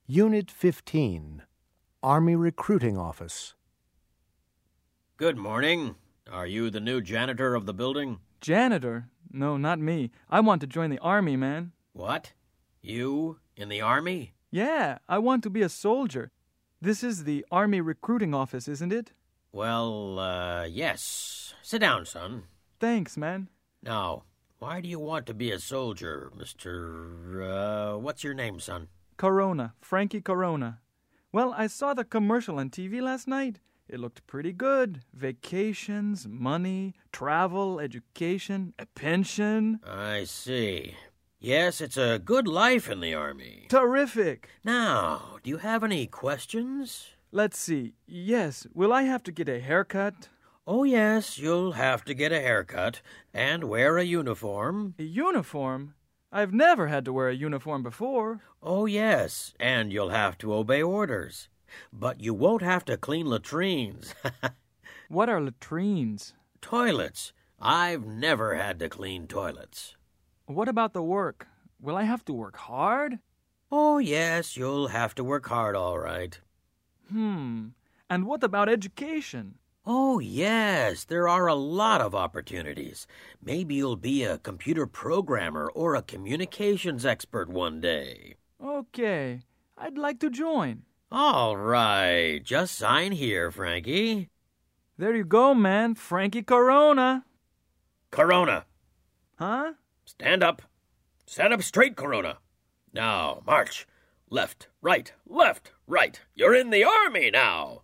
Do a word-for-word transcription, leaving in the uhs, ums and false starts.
Unit fifteen, Army Recruiting Office. Good morning. Are you the new janitor of the building? Janitor? No, not me. I want to join the Army, man. What? You in the Army? Yeah, I want to be a soldier. This is the Army Recruiting Office, isn't it? Well, uh, yes. Sit down, son. Thanks, man. Now, why do you want to be a soldier, Mister Uh, what's your name, son? Corona. Frankie Corona. Well, I saw the commercial on T V last night. It looked pretty good. Vacations, money, travel, education, a pension. I see. Yes, it's a good life in the Army. Terrific. Now, do you have any questions? Let's see. Yes, will I have to get a haircut? Oh, yes, you'll have to get a haircut and wear a uniform. A uniform? I've never had to wear a uniform before. Oh, yes, and you'll have to obey orders. But you won't have to clean latrines. What are latrines? Toilets. I've never had to clean toilets. What about the work? Will I have to work hard? Oh, yes, you'll have to work hard, all right. Hmm. And what about education? Oh, yes, there are a lot of opportunities. Maybe you'll be a computer programmer or a communications expert one day. Okay, I'd like to join. All right, just sign here, Frankie. There you go, man. Frankie Corona. Corona. Huh? Stand up. Stand up straight, Corona. Now, march. Left, right, left, right. You're in the Army now.